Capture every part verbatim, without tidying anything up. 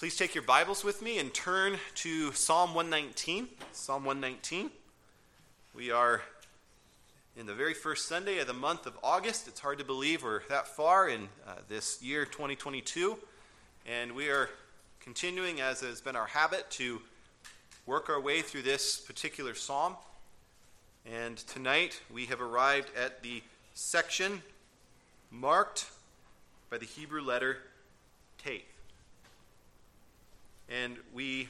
Please take your Bibles with me and turn to Psalm one nineteen. Psalm one nineteen. We are in the very first Sunday of the month of August. It's hard to believe we're that far in uh, this year twenty twenty-two. And we are continuing, as has been our habit, to work our way through this particular psalm. And tonight we have arrived at the section marked by the Hebrew letter Teth. And we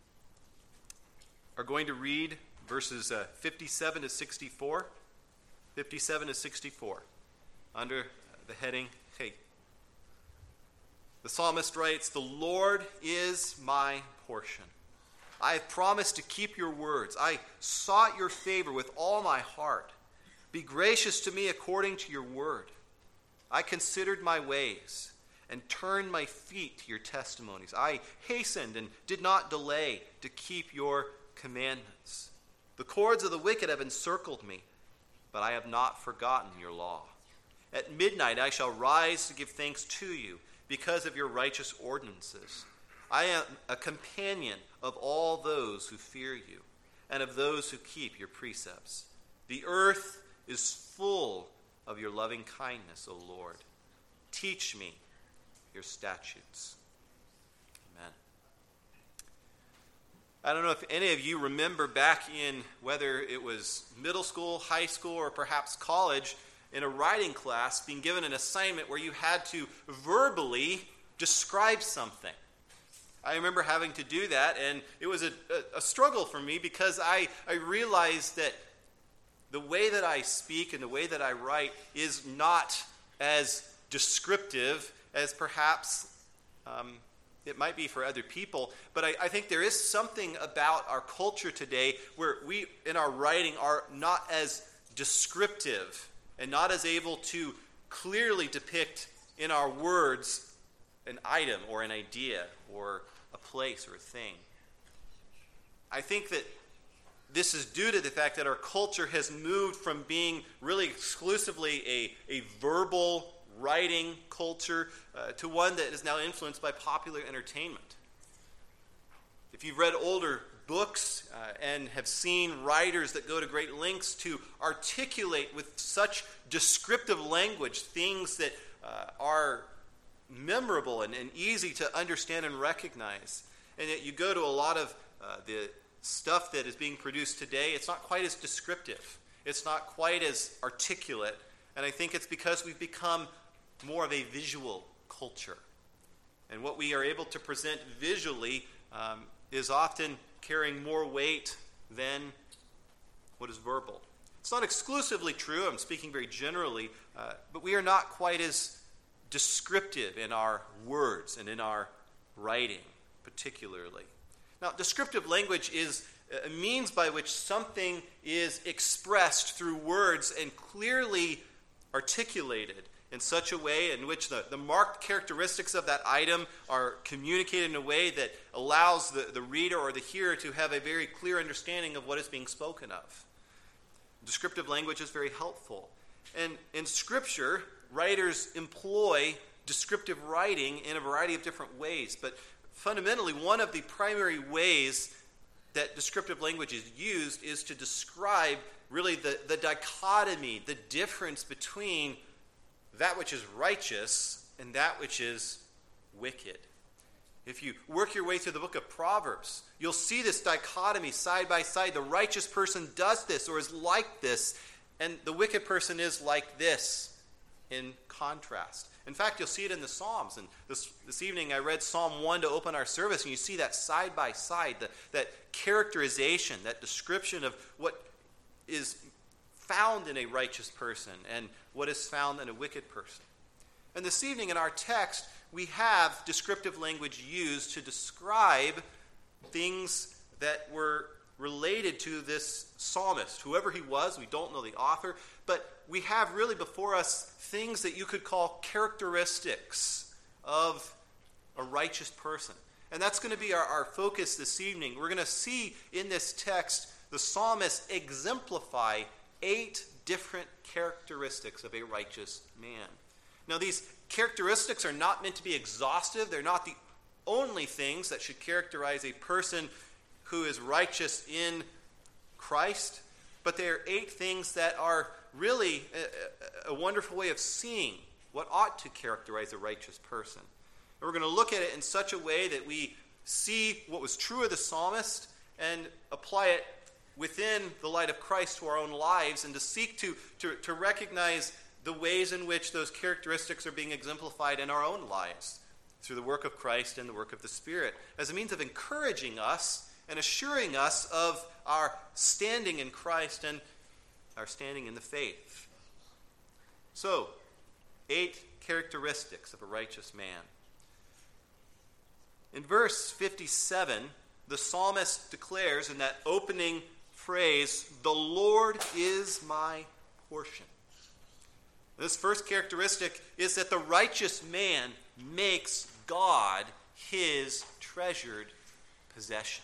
are going to read verses uh, fifty-seven to sixty-four, fifty-seven to sixty-four, under the heading Teth. The psalmist writes, "The Lord is my portion. I have promised to keep your words. I sought your favor with all my heart. Be gracious to me according to your word. I considered my ways and turned my feet to your testimonies. I hastened and did not delay to keep your commandments. The cords of the wicked have encircled me, but I have not forgotten your law. At midnight I shall rise to give thanks to you because of your righteous ordinances. I am a companion of all those who fear you and of those who keep your precepts. The earth is full of your loving kindness, O Lord. Teach me your statutes." Amen. I don't know if any of you remember back in whether it was middle school, high school, or perhaps college, in a writing class, being given an assignment where you had to verbally describe something. I remember having to do that, and it was a, a, a struggle for me because I, I realized that the way that I speak and the way that I write is not as descriptive as perhaps um, it might be for other people. But I, I think there is something about our culture today where we, in our writing, are not as descriptive and not as able to clearly depict in our words an item or an idea or a place or a thing. I think that this is due to the fact that our culture has moved from being really exclusively a, a verbal writing culture uh, to one that is now influenced by popular entertainment. If you've read older books uh, and have seen writers that go to great lengths to articulate with such descriptive language things that uh, are memorable and, and easy to understand and recognize, and yet you go to a lot of uh, the stuff that is being produced today, it's not quite as descriptive. It's not quite as articulate. And I think it's because we've become more of a visual culture. And what we are able to present visually um, is often carrying more weight than what is verbal. It's not exclusively true. I'm speaking very generally. Uh, but we are not quite as descriptive in our words and in our writing, particularly. Now, descriptive language is a means by which something is expressed through words and clearly articulated in such a way in which the, the marked characteristics of that item are communicated in a way that allows the, the reader or the hearer to have a very clear understanding of what is being spoken of. Descriptive language is very helpful. And in Scripture, writers employ descriptive writing in a variety of different ways, but fundamentally, one of the primary ways that descriptive language is used is to describe really the, the dichotomy, the difference between that which is righteous and that which is wicked. If you work your way through the book of Proverbs, you'll see this dichotomy side by side. The righteous person does this or is like this, and the wicked person is like this in contrast. In fact, you'll see it in the Psalms. And this, this evening I read Psalm one to open our service, and you see that side by side, the, that characterization, that description of what is found in a righteous person and what is found in a wicked person. And this evening in our text, we have descriptive language used to describe things that were related to this psalmist. Whoever he was, we don't know the author, but we have really before us things that you could call characteristics of a righteous person. And that's going to be our, our focus this evening. We're going to see in this text the psalmist exemplify eight different characteristics of a righteous man. Now, these characteristics are not meant to be exhaustive. They're not the only things that should characterize a person who is righteous in Christ, but they are eight things that are really a, a wonderful way of seeing what ought to characterize a righteous person. And we're going to look at it in such a way that we see what was true of the psalmist and apply it within the light of Christ to our own lives, and to seek to, to, to recognize the ways in which those characteristics are being exemplified in our own lives through the work of Christ and the work of the Spirit, as a means of encouraging us and assuring us of our standing in Christ and our standing in the faith. So, eight characteristics of a righteous man. In verse fifty-seven, the psalmist declares in that opening phrase, "The Lord is my portion." This first characteristic is that the righteous man makes God his treasured possession.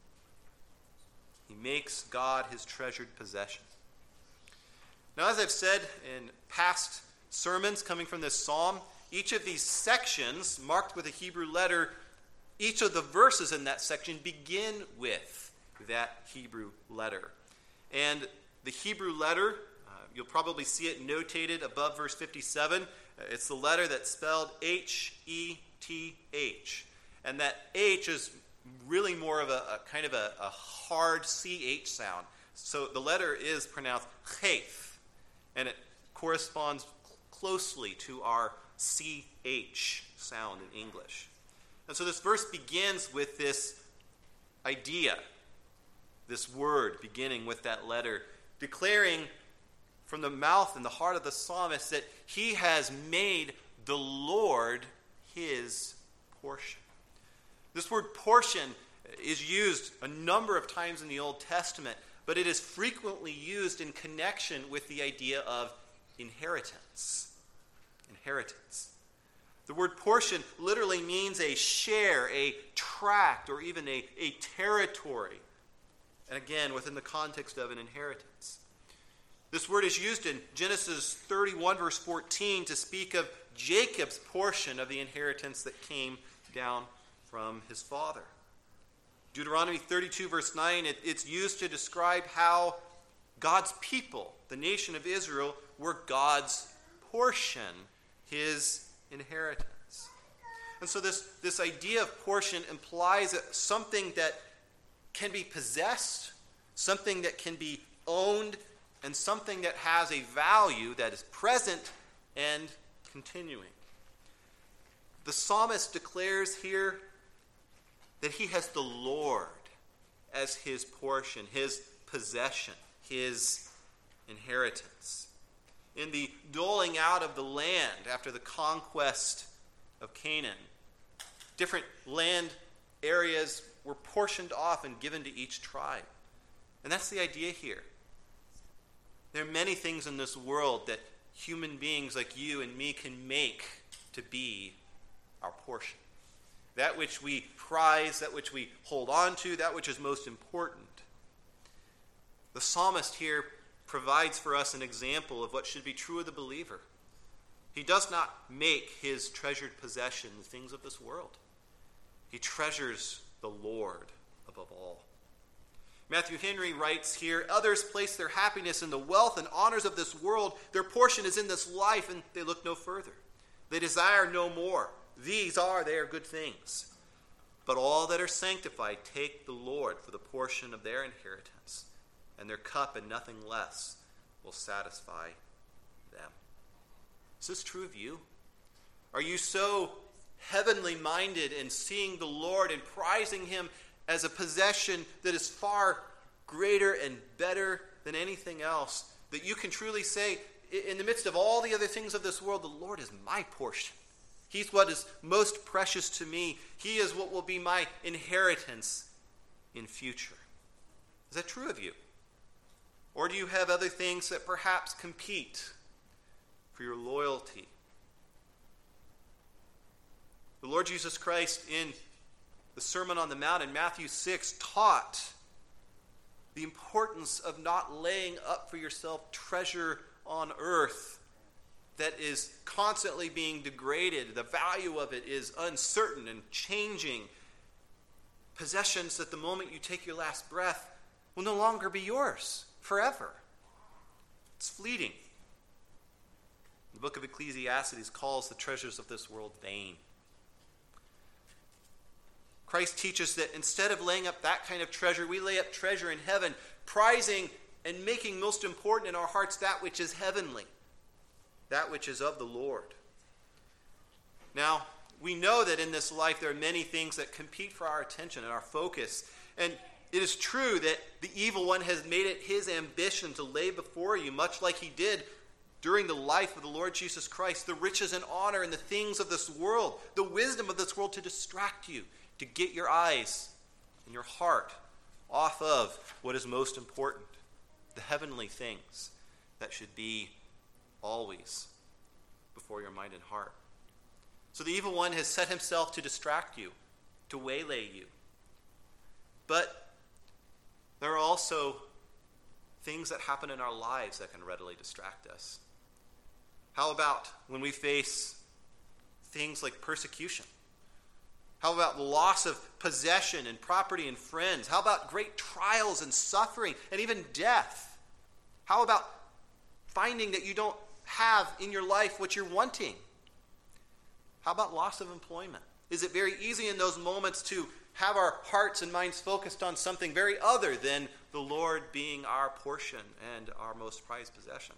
He makes God his treasured possession. Now, as I've said in past sermons coming from this psalm, each of these sections, marked with a Hebrew letter, each of the verses in that section begin with that Hebrew letter. And the Hebrew letter, uh, you'll probably see it notated above verse fifty-seven. Uh, it's the letter that's spelled H E T H. And that H is really more of a, a kind of a, a hard C H sound. So the letter is pronounced cheth, and it corresponds closely to our C H sound in English. And so this verse begins with this idea, this word beginning with that letter, declaring from the mouth and the heart of the psalmist that he has made the Lord his portion. This word portion is used a number of times in the Old Testament, but it is frequently used in connection with the idea of inheritance. Inheritance. The word portion literally means a share, a tract, or even a, a territory. And again, within the context of an inheritance. This word is used in Genesis thirty-one, verse fourteen, to speak of Jacob's portion of the inheritance that came down from his father. Deuteronomy thirty-two, verse nine, it, it's used to describe how God's people, the nation of Israel, were God's portion, his inheritance. And so this, this idea of portion implies something that can be possessed, something that can be owned, and something that has a value that is present and continuing. The psalmist declares here that he has the Lord as his portion, his possession, his inheritance. In the doling out of the land after the conquest of Canaan, different land areas were portioned off and given to each tribe. And that's the idea here. There are many things in this world that human beings like you and me can make to be our portion. That which we prize, that which we hold on to, that which is most important. The psalmist here provides for us an example of what should be true of the believer. He does not make his treasured possession the things of this world. He treasures the Lord above all. Matthew Henry writes here, "Others place their happiness in the wealth and honors of this world. Their portion is in this life, and they look no further. They desire no more. These are their good things. But all that are sanctified take the Lord for the portion of their inheritance, and their cup and nothing less will satisfy them." Is this true of you? Are you so heavenly minded in seeing the Lord and prizing him as a possession that is far greater and better than anything else, that you can truly say, in the midst of all the other things of this world, the Lord is my portion. He's what is most precious to me. He is what will be my inheritance in future. Is that true of you? Or do you have other things that perhaps compete for your loyalty? The Lord Jesus Christ in the Sermon on the Mount in Matthew six taught the importance of not laying up for yourself treasure on earth that is constantly being degraded. The value of it is uncertain and changing. Possessions that the moment you take your last breath will no longer be yours forever. It's fleeting. The book of Ecclesiastes calls the treasures of this world vain. Christ teaches that instead of laying up that kind of treasure, we lay up treasure in heaven, prizing and making most important in our hearts that which is heavenly, that which is of the Lord. Now, we know that in this life there are many things that compete for our attention and our focus. And it is true that the evil one has made it his ambition to lay before you, much like he did during the life of the Lord Jesus Christ, the riches and honor and the things of this world, the wisdom of this world, to distract you, to get your eyes and your heart off of what is most important, the heavenly things that should be always before your mind and heart. So the evil one has set himself to distract you, to waylay you. But there are also things that happen in our lives that can readily distract us. How about when we face things like persecution? How about the loss of possession and property and friends? How about great trials and suffering and even death? How about finding that you don't have in your life what you're wanting? How about loss of employment? Is it very easy in those moments to have our hearts and minds focused on something very other than the Lord being our portion and our most prized possession?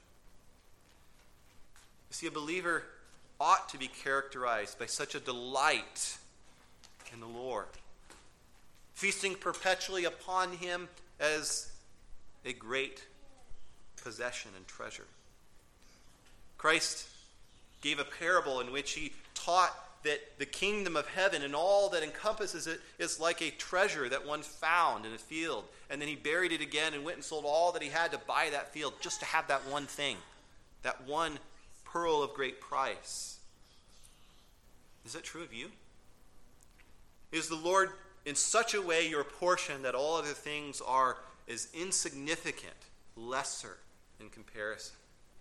You see, a believer ought to be characterized by such a delight in the Lord, feasting perpetually upon him as a great possession and treasure. Christ gave a parable in which he taught that the kingdom of heaven and all that encompasses it is like a treasure that one found in a field, and then he buried it again and went and sold all that he had to buy that field just to have that one thing, that one pearl of great price. Is that true of you? Is the Lord in such a way your portion that all other things are as insignificant, lesser in comparison?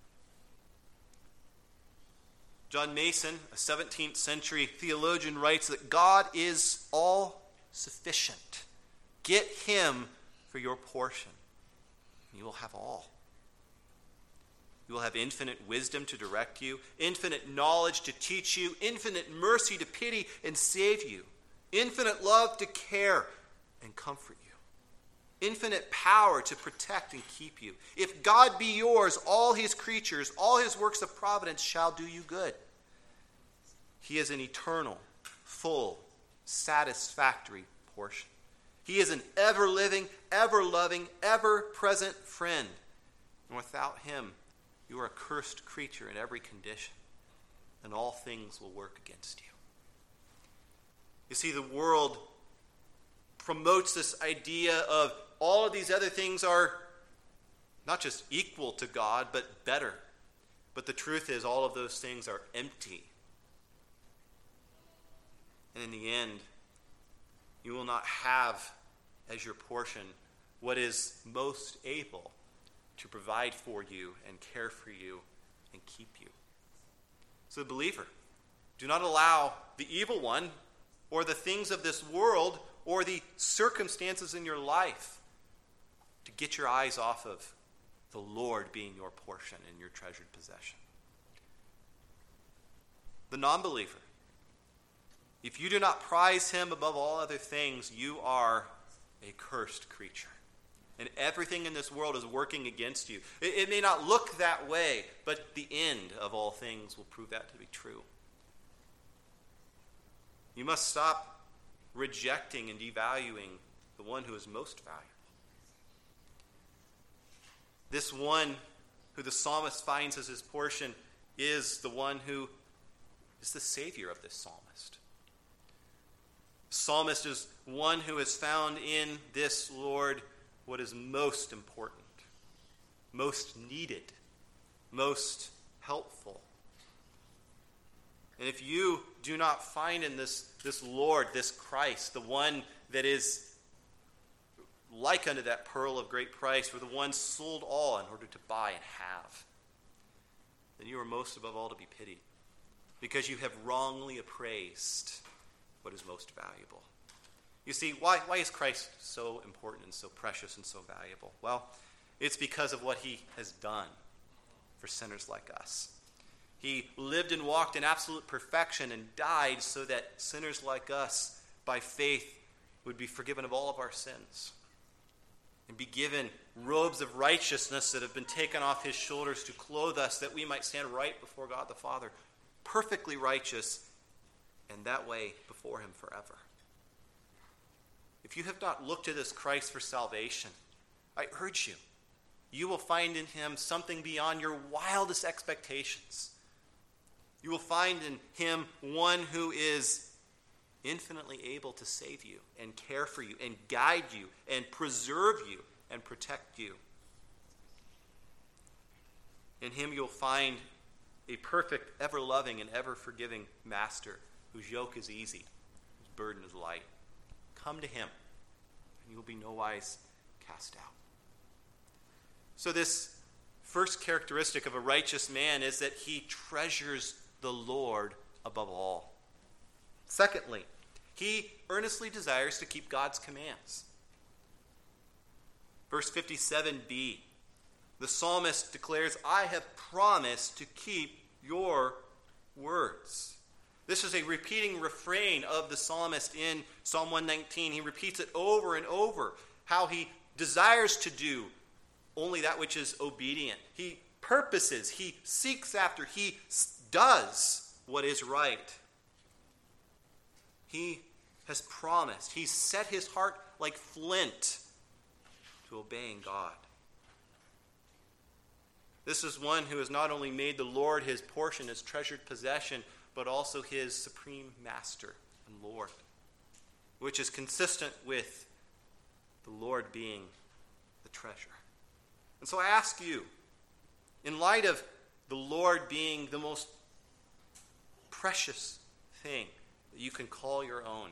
John Mason, a seventeenth century theologian, writes that God is all sufficient. Get him for your portion, and you will have all. You will have infinite wisdom to direct you, infinite knowledge to teach you, infinite mercy to pity and save you, infinite love to care and comfort you, infinite power to protect and keep you. If God be yours, all his creatures, all his works of providence shall do you good. He is an eternal, full, satisfactory portion. He is an ever-living, ever-loving, ever-present friend. And without him, you are a cursed creature in every condition, and all things will work against you. You see, the world promotes this idea of all of these other things are not just equal to God, but better. But the truth is, all of those things are empty. And in the end, you will not have as your portion what is most able to provide for you and care for you and keep you. So, believer, do not allow the evil one or the things of this world or the circumstances in your life to get your eyes off of the Lord being your portion and your treasured possession. The non-believer, if you do not prize him above all other things, you are a cursed creature. And everything in this world is working against you. It, it may not look that way, but the end of all things will prove that to be true. You must stop rejecting and devaluing the one who is most valuable. This one who the psalmist finds as his portion is the one who is the Savior of this psalmist. The psalmist is one who has found in this Lord what is most important, most needed, most helpful. And if you do not find in this, this Lord, this Christ, the one that is like unto that pearl of great price, for the one sold all in order to buy and have, then you are most above all to be pitied, because you have wrongly appraised what is most valuable. You see, why, why is Christ so important and so precious and so valuable? Well, it's because of what he has done for sinners like us. He lived and walked in absolute perfection and died so that sinners like us, by faith, would be forgiven of all of our sins and be given robes of righteousness that have been taken off his shoulders to clothe us, that we might stand right before God the Father, perfectly righteous, and that way before him forever. If you have not looked to this Christ for salvation, I urge you, you will find in him something beyond your wildest expectations. You will find in him one who is infinitely able to save you and care for you and guide you and preserve you and protect you. In him you'll find a perfect, ever-loving, and ever-forgiving master whose yoke is easy, whose burden is light. Come to him, and you will be no wise cast out. So this first characteristic of a righteous man is that he treasures the Lord above all. Secondly, he earnestly desires to keep God's commands. Verse fifty-seven b, the psalmist declares, I have promised to keep your words. This is a repeating refrain of the psalmist in Psalm one nineteen. He repeats it over and over, how he desires to do only that which is obedient. He purposes, he seeks after, he does what is right. He has promised, he's set his heart like flint to obeying God. This is one who has not only made the Lord his portion, his treasured possession, but also his supreme master and Lord, which is consistent with the Lord being the treasure. And so I ask you, in light of the Lord being the most precious thing that you can call your own,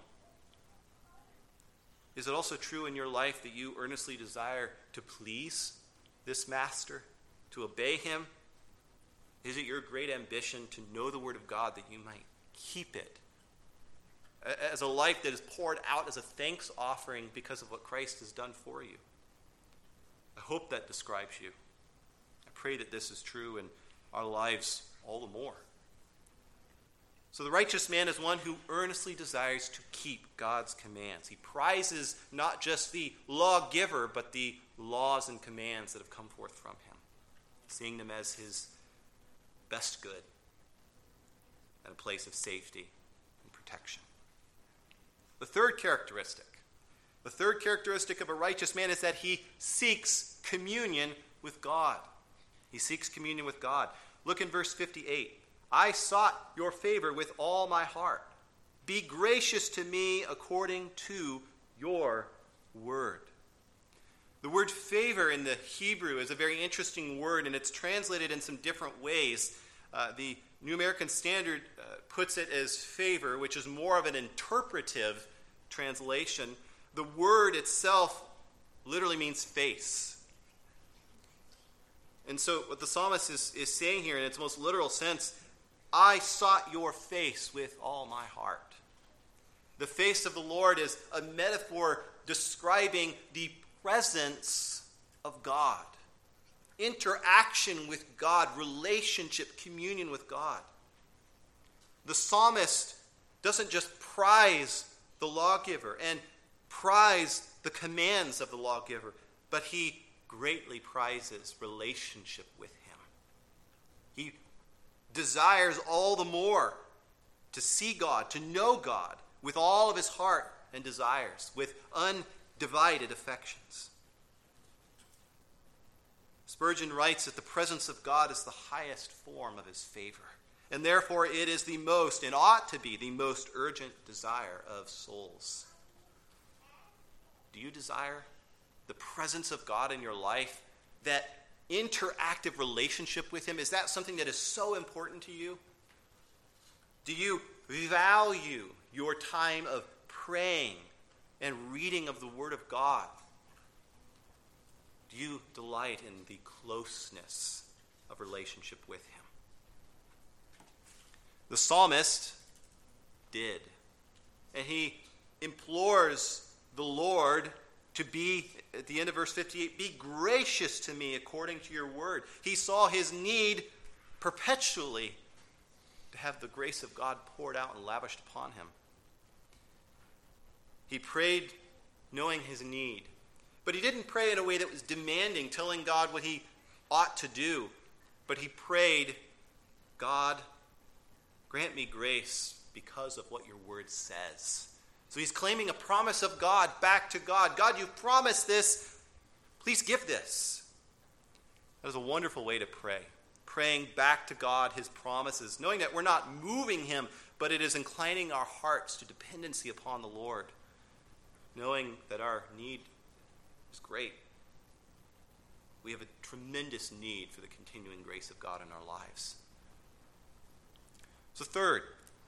is it also true in your life that you earnestly desire to please this master, to obey him? Is it your great ambition to know the Word of God that you might keep it as a life that is poured out as a thanks offering because of what Christ has done for you? I hope that describes you. I pray that this is true in our lives all the more. So the righteous man is one who earnestly desires to keep God's commands. He prizes not just the lawgiver, but the laws and commands that have come forth from him, seeing them as his best good and a place of safety and protection. The third characteristic, the third characteristic of a righteous man is that he seeks communion with God. He seeks communion with God. Look in verse fifty-eight. I sought your favor with all my heart. Be gracious to me according to your word. The word favor in the Hebrew is a very interesting word, and it's translated in some different ways. Uh, the New American Standard uh, puts it as favor, which is more of an interpretive translation. The word itself literally means face. And so what the psalmist is, is saying here in its most literal sense, I sought your face with all my heart. The face of the Lord is a metaphor describing the presence of God, interaction with God, relationship, communion with God. The psalmist doesn't just prize the lawgiver and prize the commands of the lawgiver, but he greatly prizes relationship with him. He desires all the more to see God, to know God with all of his heart and desires, with undivided affections. Spurgeon writes that the presence of God is the highest form of his favor, and therefore it is the most, and ought to be, the most urgent desire of souls. Do you desire the presence of God in your life, that interactive relationship with him? Is that something that is so important to you? Do you value your time of praying and reading of the Word of God? Do you delight in the closeness of relationship with him? The psalmist did. And he implores the Lord to be, at the end of verse fifty-eight, be gracious to me according to your word. He saw his need perpetually to have the grace of God poured out and lavished upon him. He prayed knowing his need. But he didn't pray in a way that was demanding, telling God what he ought to do. But he prayed, God, grant me grace because of what your word says. So he's claiming a promise of God back to God. God, you've promised this. Please give this. That is a wonderful way to pray. Praying back to God his promises, knowing that we're not moving him, but it is inclining our hearts to dependency upon the Lord, knowing that our need is great. We have a tremendous need for the continuing grace of God in our lives. So third,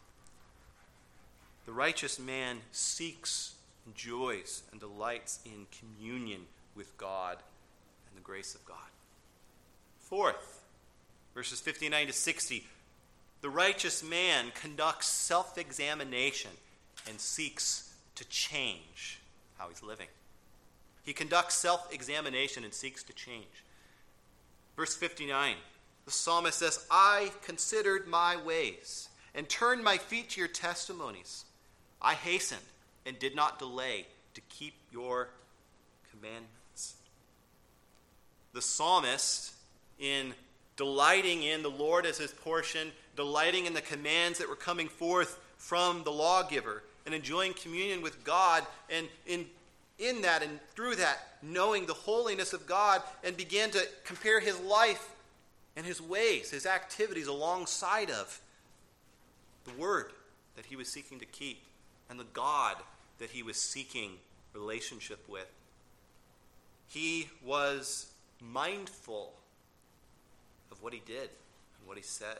the righteous man seeks, enjoys, and delights in communion with God and the grace of God. Fourth, verses fifty-nine to sixty, the righteous man conducts self-examination and seeks to change how he's living. He conducts self-examination and seeks to change. Verse fifty-nine, the psalmist says, I considered my ways and turned my feet to your testimonies. I hastened and did not delay to keep your commandments. The psalmist, in delighting in the Lord as his portion, delighting in the commands that were coming forth from the lawgiver, and enjoying communion with God, and in, in that and through that, knowing the holiness of God, and began to compare his life and his ways, his activities alongside of the word that he was seeking to keep and the God that he was seeking relationship with. He was mindful of what he did and what he said.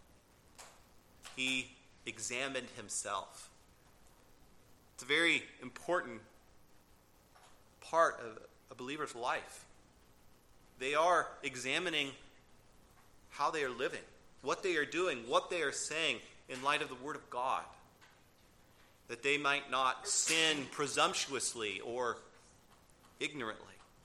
He examined himself. It's a very important part of a believer's life. They are examining how they are living, what they are doing, what they are saying in light of the Word of God, that they might not sin presumptuously or ignorantly.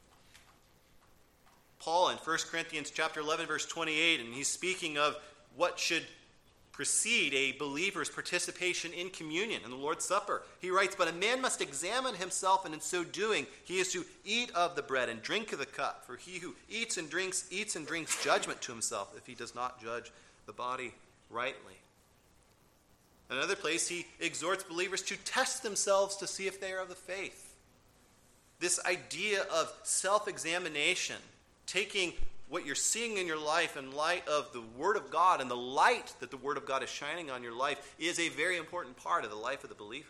Paul in First Corinthians chapter eleven, verse twenty-eight, and he's speaking of what should precede a believer's participation in communion, in the Lord's Supper. He writes, but a man must examine himself, and in so doing, he is to eat of the bread and drink of the cup. For he who eats and drinks, eats and drinks judgment to himself, if he does not judge the body rightly. In another place, he exhorts believers to test themselves to see if they are of the faith. This idea of self-examination, taking what you're seeing in your life in light of the Word of God and the light that the Word of God is shining on your life, is a very important part of the life of the believer.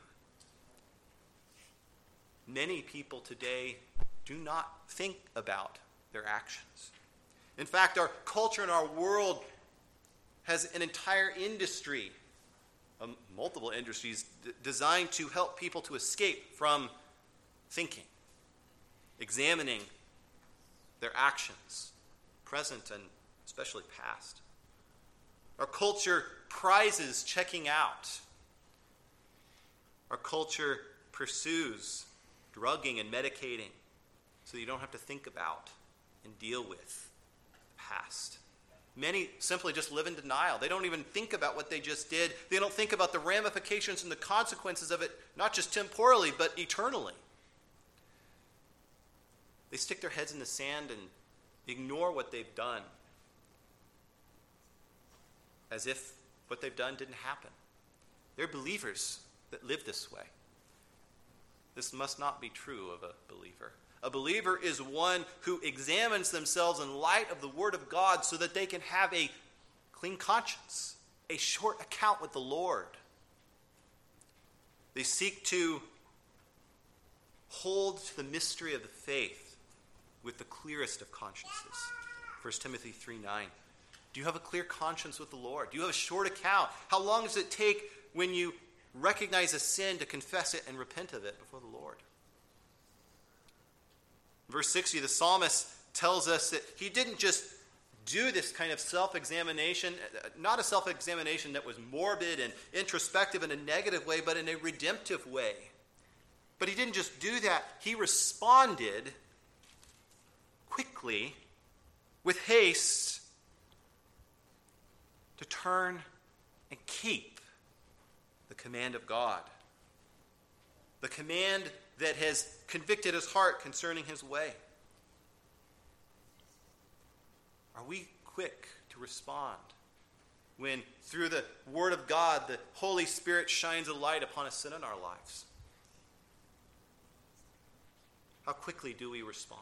Many people today do not think about their actions. In fact, our culture and our world has an entire industry, um, multiple industries, d- designed to help people to escape from thinking, examining their actions, present and especially past. Our culture prizes checking out. Our culture pursues drugging and medicating so you don't have to think about and deal with the past. Many simply just live in denial. They don't even think about what they just did. They don't think about the ramifications and the consequences of it, not just temporally, but eternally. They stick their heads in the sand and ignore what they've done as if what they've done didn't happen. They're believers that live this way. This must not be true of a believer. A believer is one who examines themselves in light of the Word of God so that they can have a clean conscience, a short account with the Lord. They seek to hold to the mystery of the faith with the clearest of consciences. First Timothy three nine. Do you have a clear conscience with the Lord? Do you have a short account? How long does it take when you recognize a sin to confess it and repent of it before the Lord? Verse sixty, the psalmist tells us that he didn't just do this kind of self-examination, not a self-examination that was morbid and introspective in a negative way, but in a redemptive way. But he didn't just do that. He responded quickly, with haste, to turn and keep the command of God. The command that has convicted his heart concerning his way. Are we quick to respond when, through the Word of God, the Holy Spirit shines a light upon a sin in our lives? How quickly do we respond?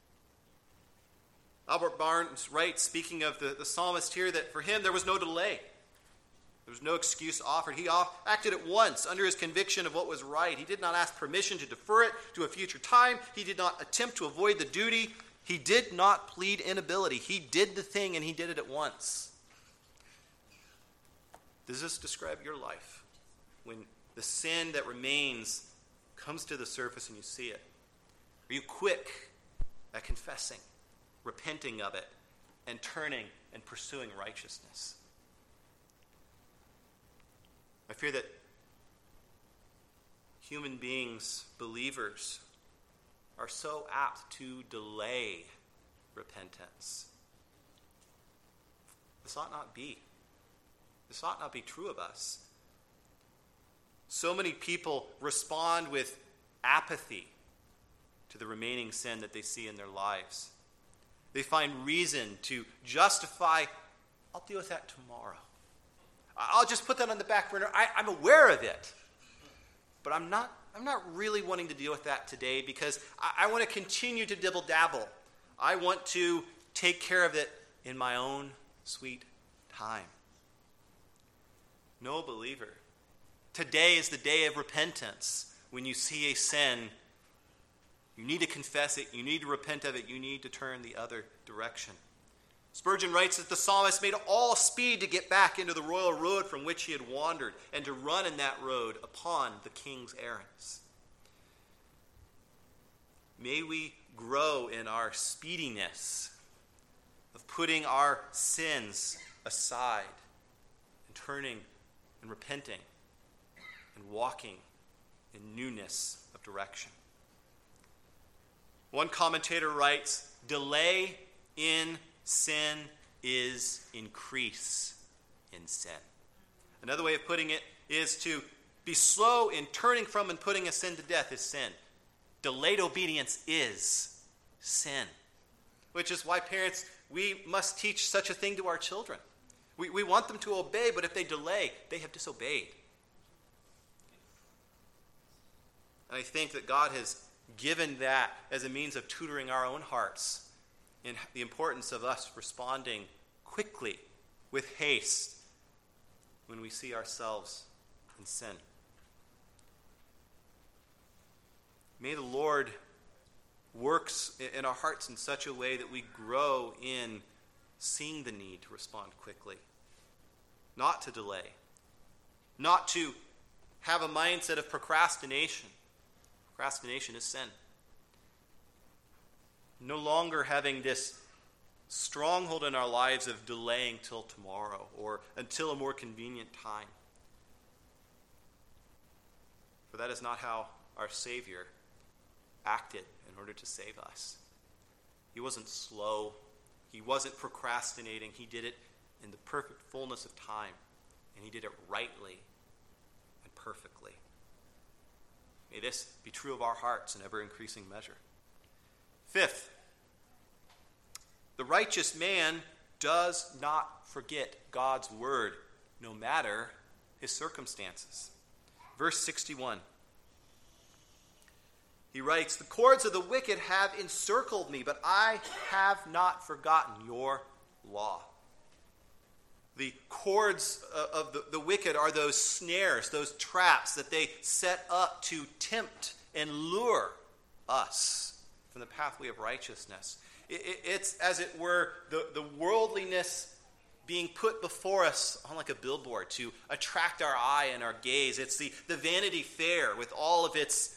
Albert Barnes writes, speaking of the, the psalmist here, that for him there was no delay. There was no excuse offered. He acted at once under his conviction of what was right. He did not ask permission to defer it to a future time. He did not attempt to avoid the duty. He did not plead inability. He did the thing and he did it at once. Does this describe your life? When the sin that remains comes to the surface and you see it? Are you quick at confessing, repenting of it, and turning and pursuing righteousness? I fear that human beings, believers, are so apt to delay repentance. This ought not be. This ought not be true of us. So many people respond with apathy to the remaining sin that they see in their lives. They find reason to justify, I'll deal with that tomorrow. I'll just put that on the back burner. I, I'm aware of it. But I'm not I'm not really wanting to deal with that today because I, I want to continue to dibble-dabble. I want to take care of it in my own sweet time. No, believer. Today is the day of repentance. When you see a sin, you need to confess it. You need to repent of it. You need to turn the other direction. Spurgeon writes that the psalmist made all speed to get back into the royal road from which he had wandered and to run in that road upon the king's errands. May we grow in our speediness of putting our sins aside and turning and repenting and walking in newness of direction. One commentator writes, delay in sin is increase in sin. Another way of putting it is to be slow in turning from and putting a sin to death is sin. Delayed obedience is sin. Which is why parents, we must teach such a thing to our children. We, we want them to obey, but if they delay, they have disobeyed. And I think that God has given that as a means of tutoring our own hearts in the importance of us responding quickly, with haste, when we see ourselves in sin. May the Lord works in our hearts in such a way that we grow in seeing the need to respond quickly, not to delay, not to have a mindset of procrastination. Procrastination is sin. No longer having this stronghold in our lives of delaying till tomorrow or until a more convenient time. For that is not how our Savior acted in order to save us. He wasn't slow. He wasn't procrastinating. He did it in the perfect fullness of time. And he did it rightly and perfectly. May this be true of our hearts in ever-increasing measure. Fifth, the righteous man does not forget God's word, no matter his circumstances. Verse sixty-one. He writes, the cords of the wicked have encircled me, but I have not forgotten your law. The cords of the, the wicked are those snares, those traps that they set up to tempt and lure us from the pathway of righteousness. It, it, it's, as it were, the, the worldliness being put before us on like a billboard to attract our eye and our gaze. It's the, the Vanity Fair with all of its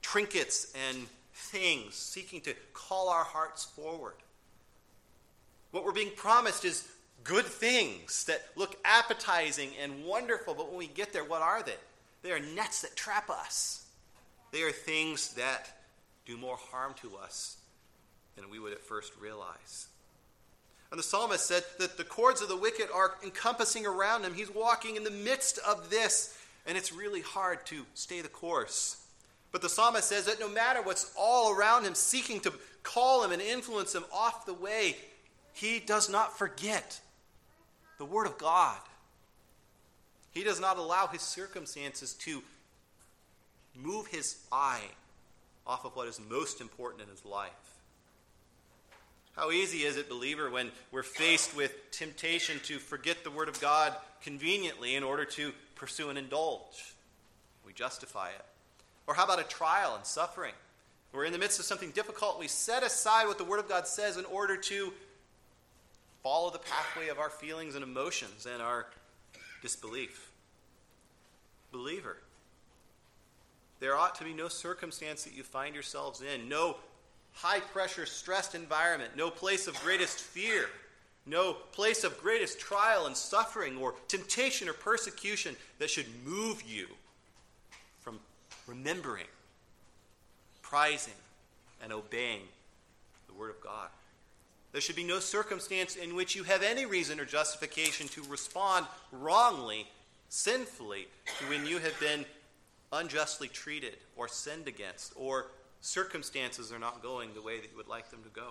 trinkets and things seeking to call our hearts forward. What we're being promised is good things that look appetizing and wonderful, but when we get there, what are they? They are nets that trap us. They are things that do more harm to us than we would at first realize. And the psalmist said that the cords of the wicked are encompassing around him. He's walking in the midst of this, and it's really hard to stay the course. But the psalmist says that no matter what's all around him, seeking to call him and influence him off the way, he does not forget the Word of God. He does not allow his circumstances to move his eye off of what is most important in his life. How easy is it, believer, when we're faced with temptation to forget the Word of God conveniently in order to pursue and indulge? We justify it. Or how about a trial and suffering? We're in the midst of something difficult. We set aside what the Word of God says in order to follow the pathway of our feelings and emotions and our disbelief. Believer, there ought to be no circumstance that you find yourselves in, no high-pressure, stressed environment, no place of greatest fear, no place of greatest trial and suffering or temptation or persecution that should move you from remembering, prizing, and obeying the Word of God. There should be no circumstance in which you have any reason or justification to respond wrongly, sinfully, to when you have been unjustly treated or sinned against, or circumstances are not going the way that you would like them to go.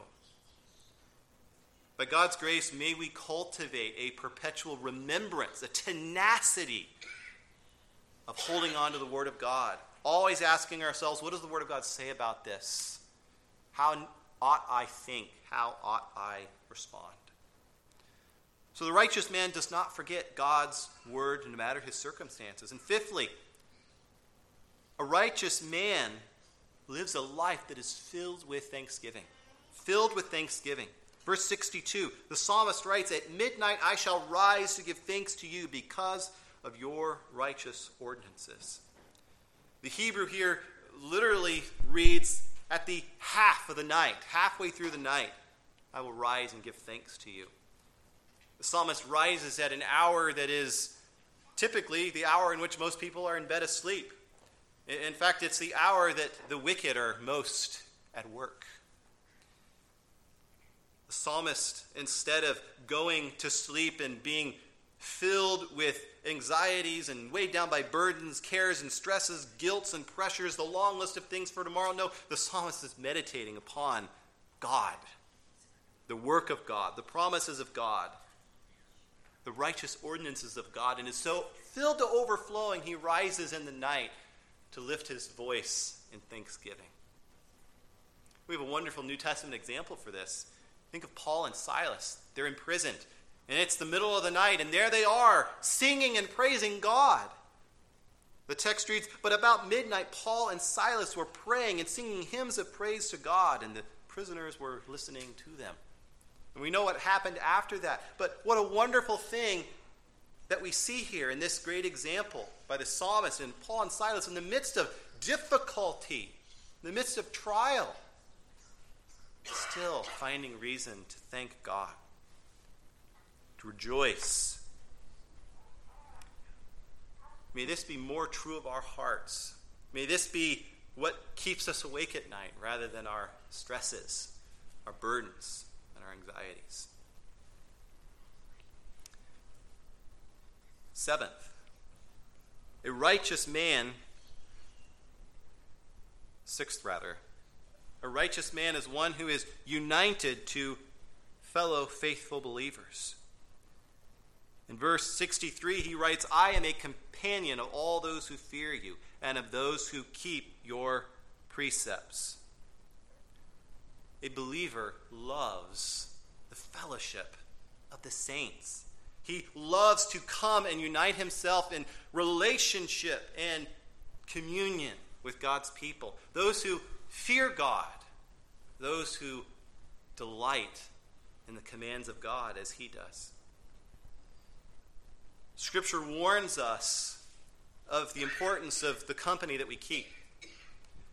By God's grace, may we cultivate a perpetual remembrance, a tenacity of holding on to the Word of God, always asking ourselves, what does the Word of God say about this? How ought I think? How ought I respond? So the righteous man does not forget God's word no matter his circumstances. And fifthly, a righteous man lives a life that is filled with thanksgiving. Filled with thanksgiving. Verse sixty-two, the psalmist writes, "At midnight I shall rise to give thanks to you because of your righteous ordinances." The Hebrew here literally reads, at the half of the night, halfway through the night, I will rise and give thanks to you. The psalmist rises at an hour that is typically the hour in which most people are in bed asleep. In fact, it's the hour that the wicked are most at work. The psalmist, instead of going to sleep and being filled with anxieties and weighed down by burdens, cares and stresses, guilts and pressures, the long list of things for tomorrow. No, the psalmist is meditating upon God, the work of God, the promises of God, the righteous ordinances of God, and is so filled to overflowing, he rises in the night to lift his voice in thanksgiving. We have a wonderful New Testament example for this. Think of Paul and Silas. They're imprisoned. And it's the middle of the night, and there they are, singing and praising God. The text reads, "But about midnight, Paul and Silas were praying and singing hymns of praise to God, and the prisoners were listening to them." And we know what happened after that. But what a wonderful thing that we see here in this great example by the psalmist and Paul and Silas in the midst of difficulty, in the midst of trial, still finding reason to thank God, to rejoice. May this be more true of our hearts. May this be what keeps us awake at night rather than our stresses, our burdens, and our anxieties. Seventh, a righteous man, sixth rather, a righteous man is one who is united to fellow faithful believers. In verse sixty-three, he writes, "I am a companion of all those who fear you and of those who keep your precepts." A believer loves the fellowship of the saints. He loves to come and unite himself in relationship and communion with God's people. Those who fear God, those who delight in the commands of God as he does. Scripture warns us of the importance of the company that we keep.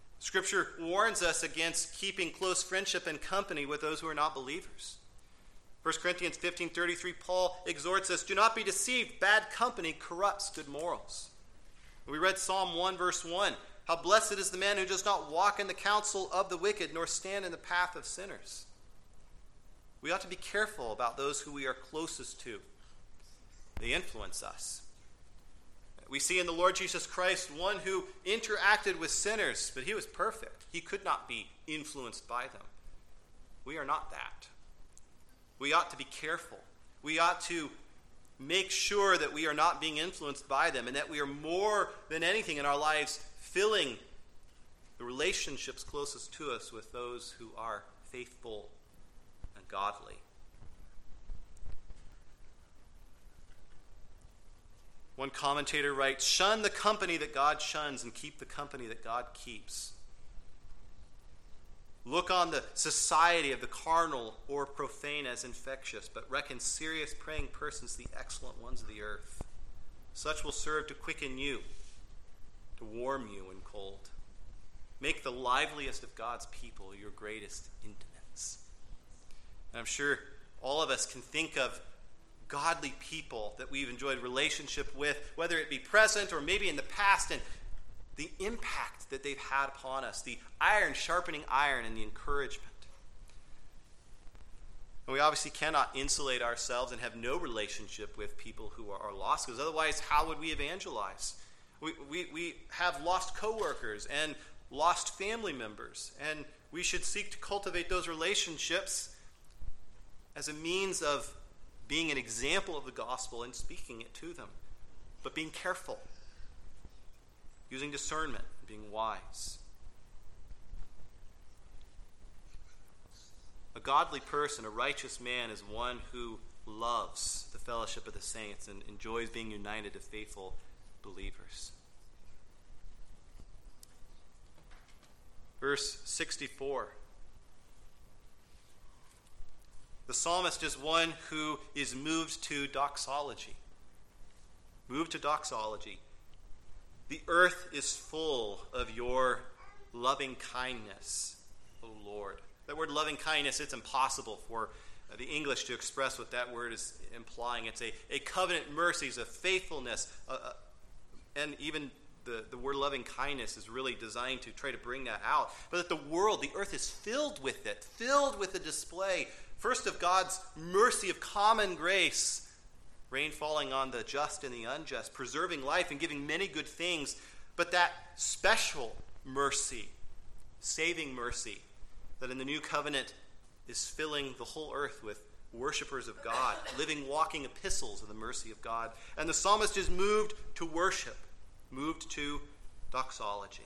Scripture warns us against keeping close friendship and company with those who are not believers. First Corinthians fifteen thirty-three, Paul exhorts us, do not be deceived. Bad company corrupts good morals. We read Psalm one, verse one. How blessed is the man who does not walk in the counsel of the wicked, nor stand in the path of sinners. We ought to be careful about those who we are closest to. They influence us. We see in the Lord Jesus Christ one who interacted with sinners, but he was perfect. He could not be influenced by them. We are not that. We ought to be careful. We ought to make sure that we are not being influenced by them and that we are more than anything in our lives filling the relationships closest to us with those who are faithful and godly. One commentator writes, shun the company that God shuns and keep the company that God keeps. Look on the society of the carnal or profane as infectious, but reckon serious praying persons the excellent ones of the earth. Such will serve to quicken you, to warm you when cold. Make the liveliest of God's people your greatest intimates. And I'm sure all of us can think of godly people that we've enjoyed relationship with, whether it be present or maybe in the past, and the impact that they've had upon us, the iron sharpening iron and the encouragement. And we obviously cannot insulate ourselves and have no relationship with people who are lost, because otherwise how would we evangelize? We, we, we have lost coworkers and lost family members, and we should seek to cultivate those relationships as a means of being an example of the gospel and speaking it to them, but being careful, using discernment, being wise. A godly person, a righteous man, is one who loves the fellowship of the saints and enjoys being united to faithful believers. Verse sixty-four. The psalmist is one who is moved to doxology. Moved to doxology. The earth is full of your loving kindness, O Lord. That word loving kindness, it's impossible for the English to express what that word is implying. It's a, a covenant mercies, a faithfulness, uh, uh, and even the, the word loving kindness is really designed to try to bring that out. But that the world, the earth is filled with it, filled with the display, first of God's mercy of common grace, rain falling on the just and the unjust, preserving life and giving many good things, but that special mercy, saving mercy, that in the new covenant is filling the whole earth with worshipers of God, living, walking epistles of the mercy of God. And the psalmist is moved to worship, moved to doxology.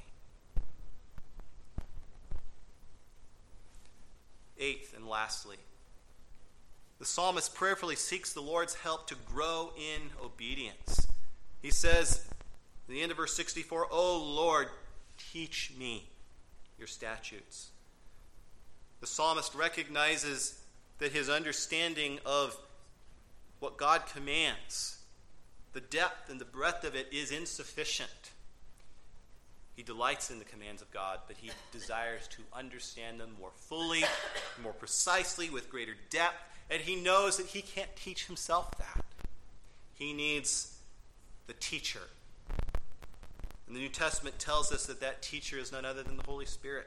Eighth and lastly, the psalmist prayerfully seeks the Lord's help to grow in obedience. He says, at the end of verse sixty-four, O Lord, teach me your statutes. The psalmist recognizes that his understanding of what God commands, the depth and the breadth of it, is insufficient. He delights in the commands of God, but he desires to understand them more fully, more precisely, with greater depth. And he knows that he can't teach himself that. He needs the teacher. And the New Testament tells us that that teacher is none other than the Holy Spirit.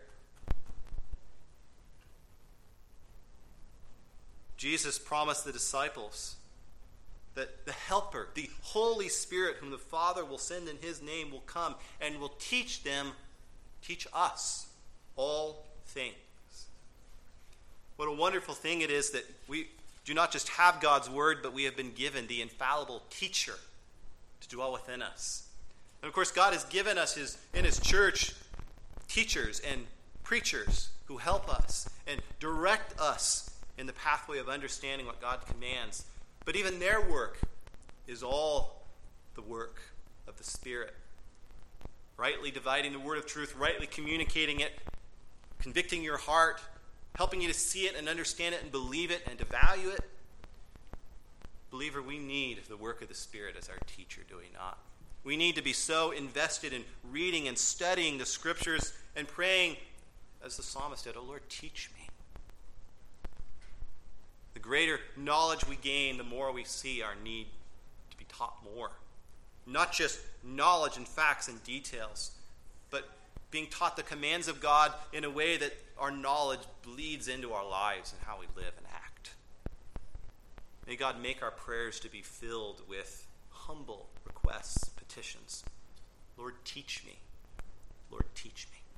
Jesus promised the disciples that the Helper, the Holy Spirit, whom the Father will send in his name, will come and will teach them, teach us all things. What a wonderful thing it is that we do not just have God's word, but we have been given the infallible teacher to dwell within us. And of course, God has given us his, in his church teachers and preachers who help us and direct us in the pathway of understanding what God commands. But even their work is all the work of the Spirit. Rightly dividing the word of truth, rightly communicating it, convicting your heart, helping you to see it and understand it and believe it and to value it. Believer, we need the work of the Spirit as our teacher, do we not? We need to be so invested in reading and studying the Scriptures and praying, as the psalmist did, "O Lord, teach me." The greater knowledge we gain, the more we see our need to be taught more. Not just knowledge and facts and details, but being taught the commands of God in a way that our knowledge bleeds into our lives and how we live and act. May God make our prayers to be filled with humble requests, petitions. Lord, teach me. Lord, teach me.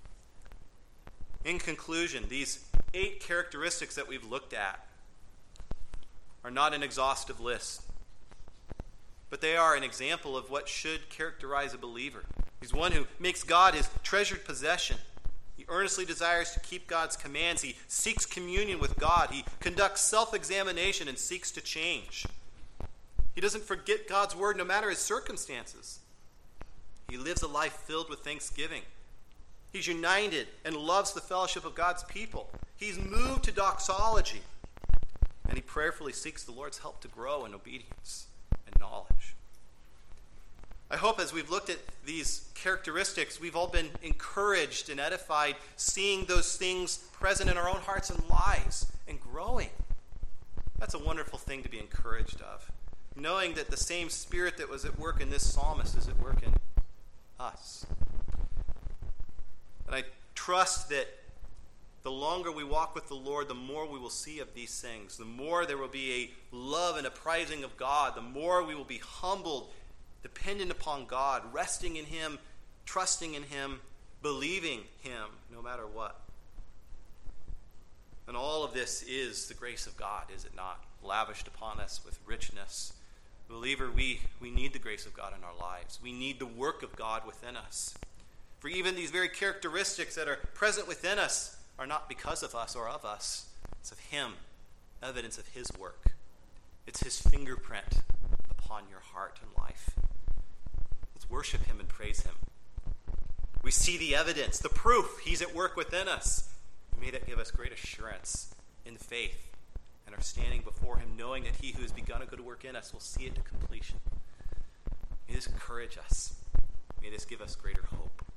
In conclusion, these eight characteristics that we've looked at are not an exhaustive list, but they are an example of what should characterize a believer. He's one who makes God his treasured possession. He earnestly desires to keep God's commands. He seeks communion with God. He conducts self-examination and seeks to change. He doesn't forget God's word no matter his circumstances. He lives a life filled with thanksgiving. He's united and loves the fellowship of God's people. He's moved to doxology. And he prayerfully seeks the Lord's help to grow in obedience and knowledge. I hope as we've looked at these characteristics, we've all been encouraged and edified, seeing those things present in our own hearts and lives and growing. That's a wonderful thing to be encouraged of. Knowing that the same Spirit that was at work in this psalmist is at work in us. And I trust that the longer we walk with the Lord, the more we will see of these things. The more there will be a love and a prizing of God. The more we will be humbled, dependent upon God, resting in him, trusting in him, believing him, no matter what. And all of this is the grace of God, is it not? Lavished upon us with richness. Believer, we, we need the grace of God in our lives. We need the work of God within us. For even these very characteristics that are present within us are not because of us or of us. It's of him, evidence of his work. It's his fingerprint upon your heart and life. Let's worship him and praise him. We see the evidence, the proof he's at work within us. May that give us great assurance in faith and our standing before him, knowing that he who has begun a good work in us will see it to completion. May this encourage us. May this give us greater hope.